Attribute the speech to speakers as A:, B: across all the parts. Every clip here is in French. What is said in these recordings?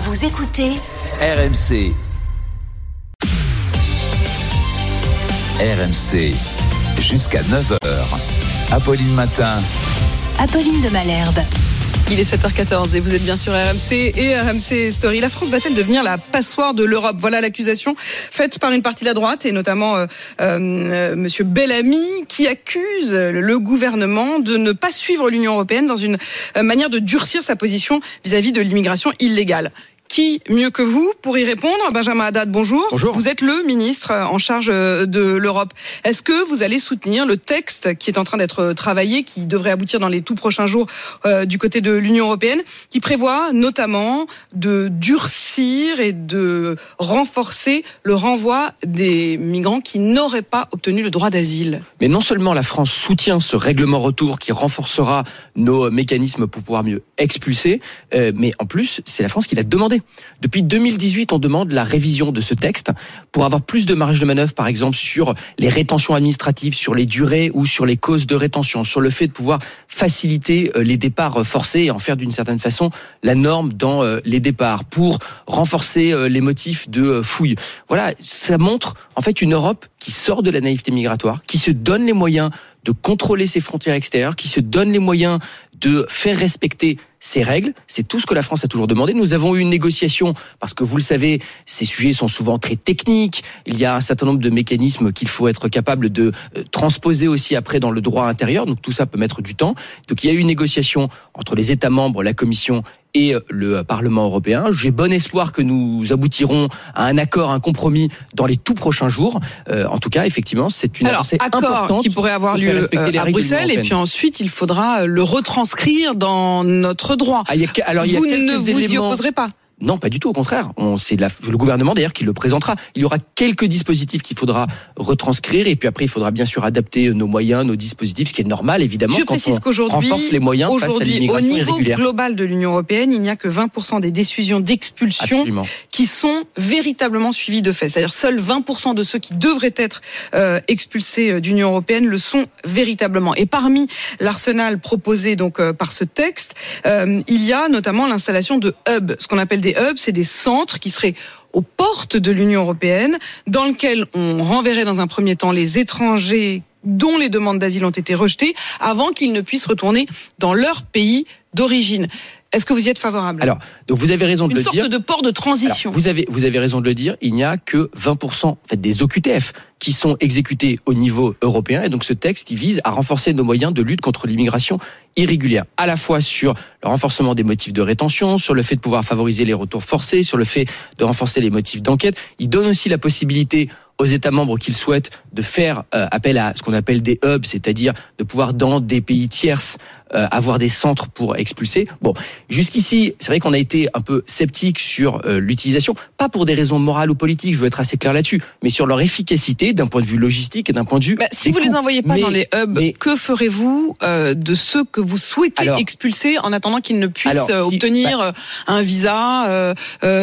A: Vous écoutez
B: RMC. RMC, jusqu'à 9h. Apolline Matin.
A: Apolline de Malherbe.
C: Il est 7h14 et vous êtes bien sur RMC et RMC Story. La France va-t-elle devenir la passoire de l'Europe ? Voilà l'accusation faite par une partie de la droite et notamment Monsieur Bellamy qui accuse le gouvernement de ne pas suivre l'Union européenne dans une manière de durcir sa position vis-à-vis de l'immigration illégale. Qui mieux que vous pour y répondre ? Benjamin Haddad, bonjour.
D: Bonjour.
C: Vous êtes le ministre en charge de l'Europe. Est-ce que vous allez soutenir le texte qui est en train d'être travaillé, qui devrait aboutir dans les tout prochains jours du côté de l'Union européenne, qui prévoit notamment de durcir et de renforcer le renvoi des migrants qui n'auraient pas obtenu le droit d'asile ?
D: Mais non seulement la France soutient ce règlement retour qui renforcera nos mécanismes pour pouvoir mieux expulser, mais en plus, c'est la France qui l'a demandé. Depuis 2018, on demande la révision de ce texte pour avoir plus de marge de manœuvre, par exemple, sur les rétentions administratives, sur les durées ou sur les causes de rétention, sur le fait de pouvoir faciliter les départs forcés et en faire d'une certaine façon la norme dans les départs, pour renforcer les motifs de fouille. Voilà, ça montre en fait une Europe qui sort de la naïveté migratoire, qui se donne les moyens de contrôler ses frontières extérieures, qui se donne les moyens de faire respecter ces règles. C'est tout ce que la France a toujours demandé. Nous avons eu une négociation, parce que vous le savez, ces sujets sont souvent très techniques. Il y a un certain nombre de mécanismes qu'il faut être capable de transposer aussi après dans le droit intérieur. Donc tout ça peut mettre du temps. Donc il y a eu une négociation entre les États membres, la Commission et le Parlement européen. J'ai bon espoir que nous aboutirons à un accord, un compromis dans les tout prochains jours. En tout cas, effectivement, c'est une avancée importante
C: qui pourrait avoir lieu à Bruxelles, et puis ensuite il faudra le retranscrire dans notre droit. Vous ne vous y opposerez pas ?
D: Non, pas du tout, au contraire. C'est le gouvernement d'ailleurs qui le présentera. Il y aura quelques dispositifs qu'il faudra retranscrire, et puis après il faudra bien sûr adapter nos moyens, nos dispositifs, ce qui est normal évidemment.
C: Je précise qu'aujourd'hui,
D: renforce les moyens face à l'immigration
C: au niveau
D: irrégulière.
C: global de l'Union européenne, il n'y a que 20% des décisions d'expulsion qui sont véritablement suivies de fait. C'est-à-dire seuls 20% de ceux qui devraient être expulsés d'Union européenne le sont véritablement. Et parmi l'arsenal proposé donc par ce texte, il y a notamment l'installation de hubs, ce qu'on appelle des hubs, c'est des centres qui seraient aux portes de l'Union européenne, dans lesquels on renverrait dans un premier temps les étrangers dont les demandes d'asile ont été rejetées, avant qu'ils ne puissent retourner dans leur pays d'origine. Est-ce que vous y êtes favorable ?
D: Alors, donc vous avez raison de le dire.
C: Une sorte de port de transition.
D: Alors, vous avez raison de le dire. Il n'y a que 20% en fait, des OQTF qui sont exécutés au niveau européen. Et donc, ce texte, il vise à renforcer nos moyens de lutte contre l'immigration irrégulière. À la fois sur le renforcement des motifs de rétention, sur le fait de pouvoir favoriser les retours forcés, sur le fait de renforcer les motifs d'enquête. Il donne aussi la possibilité aux États membres qu'ils souhaitent de faire appel à ce qu'on appelle des hubs, c'est-à-dire de pouvoir dans des pays tierces avoir des centres pour expulser. Bon, jusqu'ici, c'est vrai qu'on a été un peu sceptique sur l'utilisation, pas pour des raisons morales ou politiques, je veux être assez clair là-dessus, mais sur leur efficacité d'un point de vue logistique et d'un point de vue
C: si vous les envoyez pas dans les hubs, que ferez-vous de ceux que vous souhaitez expulser en attendant qu'ils ne puissent obtenir un visa,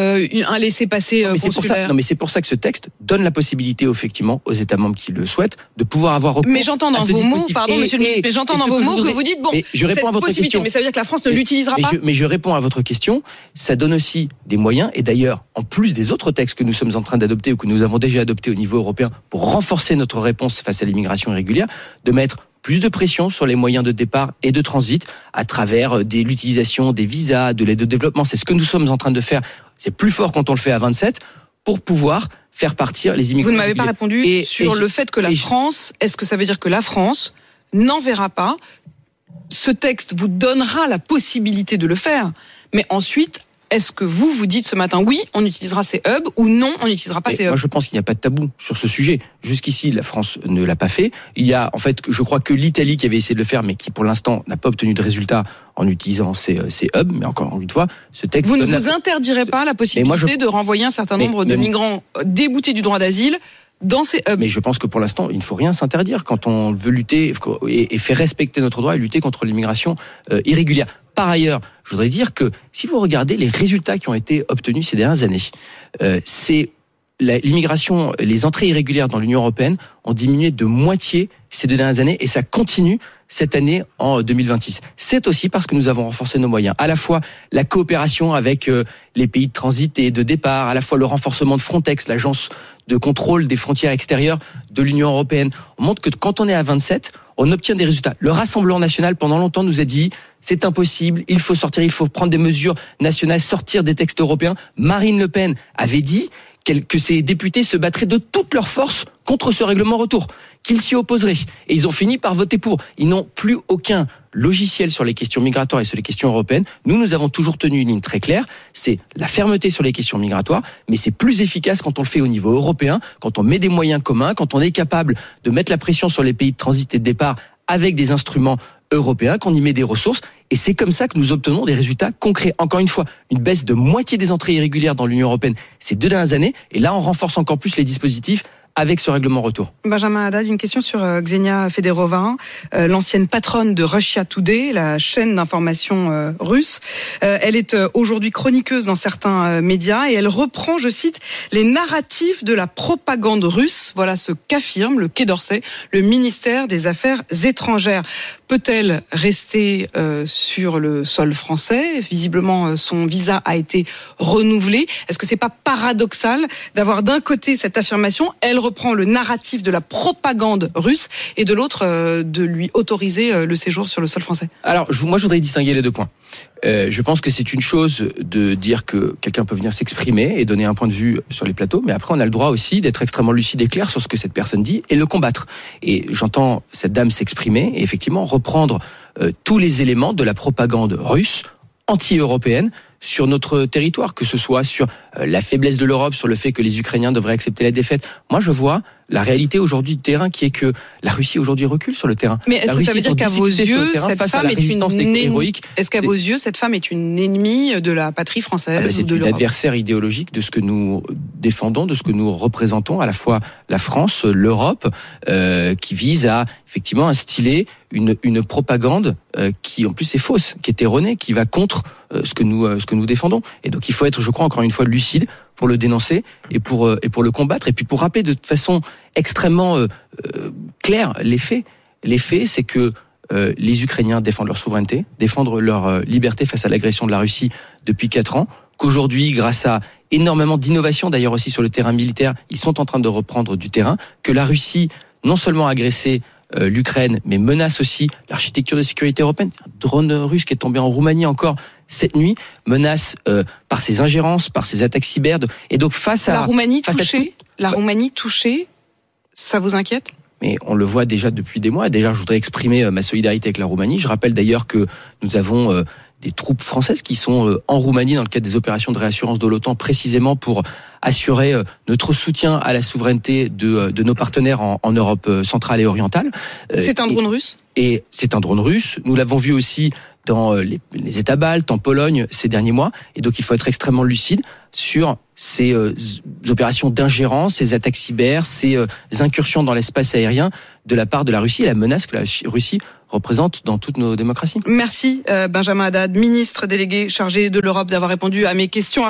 C: un laissez-passer consulaire ?
D: Mais c'est pour ça que ce texte donne la possibilité effectivement aux États membres qui le souhaitent de pouvoir avoir recours.
C: Mais j'entends dans vos mots, monsieur le ministre, mais j'entends dans vos mots que vous dites
D: je réponds à votre question.
C: Mais ça veut dire que la France ne l'utilisera pas.
D: Mais je réponds à votre question. Ça donne aussi des moyens, et d'ailleurs, en plus des autres textes que nous sommes en train d'adopter ou que nous avons déjà adoptés au niveau européen pour renforcer notre réponse face à l'immigration irrégulière, de mettre plus de pression sur les moyens de départ et de transit à travers l'utilisation des visas, de l'aide au développement. C'est ce que nous sommes en train de faire. C'est plus fort quand on le fait à 27 pour pouvoir faire partir les immigrants.
C: Vous ne m'avez pas répondu sur le fait que la France, est-ce que ça veut dire que la France n'enverra pas ? Ce texte vous donnera la possibilité de le faire, mais ensuite, est-ce que vous dites ce matin, oui, on utilisera ces hubs, ou non, on n'utilisera pas ces hubs ?
D: Moi, je pense qu'il n'y a pas de tabou sur ce sujet. Jusqu'ici, la France ne l'a pas fait. Il y a, en fait, je crois que l'Italie qui avait essayé de le faire, mais qui, pour l'instant, n'a pas obtenu de résultat en utilisant ces hubs. Mais encore une fois, ce texte...
C: Vous ne vous interdirez pas la possibilité de renvoyer un certain nombre de migrants déboutés du droit d'asile dans ces hubs.
D: Mais je pense que pour l'instant, il ne faut rien s'interdire quand on veut lutter et faire respecter notre droit et lutter contre l'immigration irrégulière. Par ailleurs, je voudrais dire que si vous regardez les résultats qui ont été obtenus ces dernières années, c'est l'immigration, les entrées irrégulières dans l'Union européenne ont diminué de moitié ces 2 dernières années, et ça continue cette année en 2026. C'est aussi parce que nous avons renforcé nos moyens. À la fois la coopération avec les pays de transit et de départ, à la fois le renforcement de Frontex, l'agence de contrôle des frontières extérieures de l'Union européenne. On montre que quand on est à 27, on obtient des résultats. Le Rassemblement national, pendant longtemps, nous a dit c'est impossible, il faut sortir, il faut prendre des mesures nationales, sortir des textes européens. Marine Le Pen avait dit que ses députés se battraient de toutes leurs forces contre ce règlement retour, qu'ils s'y opposeraient. Et ils ont fini par voter pour. Ils n'ont plus aucun logiciel sur les questions migratoires et sur les questions européennes. Nous avons toujours tenu une ligne très claire. C'est la fermeté sur les questions migratoires, mais c'est plus efficace quand on le fait au niveau européen, quand on met des moyens communs, quand on est capable de mettre la pression sur les pays de transit et de départ avec des instruments européens, qu'on y met des ressources. Et c'est comme ça que nous obtenons des résultats concrets. Encore une fois, une baisse de moitié des entrées irrégulières dans l'Union européenne ces 2 dernières années. Et là, on renforce encore plus les dispositifs avec ce règlement retour.
C: Benjamin Haddad, une question sur Ksenia Federova, l'ancienne patronne de Russia Today, la chaîne d'information russe. Elle est aujourd'hui chroniqueuse dans certains médias et elle reprend, je cite, les narratifs de la propagande russe. Voilà ce qu'affirme le Quai d'Orsay, le ministère des Affaires étrangères. Peut-elle rester sur le sol français ? Visiblement, son visa a été renouvelé. Est-ce que c'est pas paradoxal d'avoir d'un côté cette affirmation, elle reprend le narratif de la propagande russe, et de l'autre, de lui autoriser le séjour sur le sol français ?
D: Alors, moi, je voudrais distinguer les 2 points. Je pense que c'est une chose de dire que quelqu'un peut venir s'exprimer et donner un point de vue sur les plateaux, mais après, on a le droit aussi d'être extrêmement lucide et clair sur ce que cette personne dit et le combattre. Et j'entends cette dame s'exprimer et effectivement reprendre tous les éléments de la propagande russe anti-européenne sur notre territoire, que ce soit sur la faiblesse de l'Europe, sur le fait que les Ukrainiens devraient accepter la défaite. Moi, je vois la réalité aujourd'hui du terrain qui est que la Russie aujourd'hui recule sur le terrain.
C: Mais est-ce que ça veut dire qu'à vos yeux, cette femme est une ennemie ? Est-ce qu'à vos yeux, cette femme est une ennemie de la patrie française ?
D: C'est une adversaire idéologique de ce que nous défendons, de ce que nous représentons, à la fois la France, l'Europe, qui vise à effectivement instiller une propagande qui en plus est fausse, qui est erronée, qui va contre ce que nous défendons. Et donc il faut être, je crois, encore une fois lucide pour le dénoncer et pour le combattre, et puis pour rappeler de façon extrêmement claire les faits. Les faits, c'est que les Ukrainiens défendent leur souveraineté, défendent leur liberté face à l'agression de la Russie depuis 4 ans, qu'aujourd'hui, grâce à énormément d'innovations d'ailleurs aussi sur le terrain militaire, ils sont en train de reprendre du terrain, que la Russie non seulement a agressé l'Ukraine, mais menace aussi l'architecture de sécurité européenne. Un drone russe qui est tombé en Roumanie encore cette nuit, menace par ses ingérences, par ses attaques cyber. Et donc face à
C: la Roumanie touchée, ça vous inquiète ?
D: Mais on le voit déjà depuis des mois. Déjà, je voudrais exprimer ma solidarité avec la Roumanie. Je rappelle d'ailleurs que nous avons des troupes françaises qui sont en Roumanie dans le cadre des opérations de réassurance de l'OTAN, précisément pour assurer notre soutien à la souveraineté de nos partenaires en Europe centrale et orientale.
C: C'est un drone russe ?
D: Et c'est un drone russe. Nous l'avons vu aussi dans les États baltes, en Pologne, ces derniers mois. Et donc, il faut être extrêmement lucide sur ces opérations d'ingérence, ces attaques cyber, ces incursions dans l'espace aérien de la part de la Russie et la menace que la Russie représente dans toutes nos démocraties.
C: Merci Benjamin Haddad, ministre délégué chargé de l'Europe, d'avoir répondu à mes questions.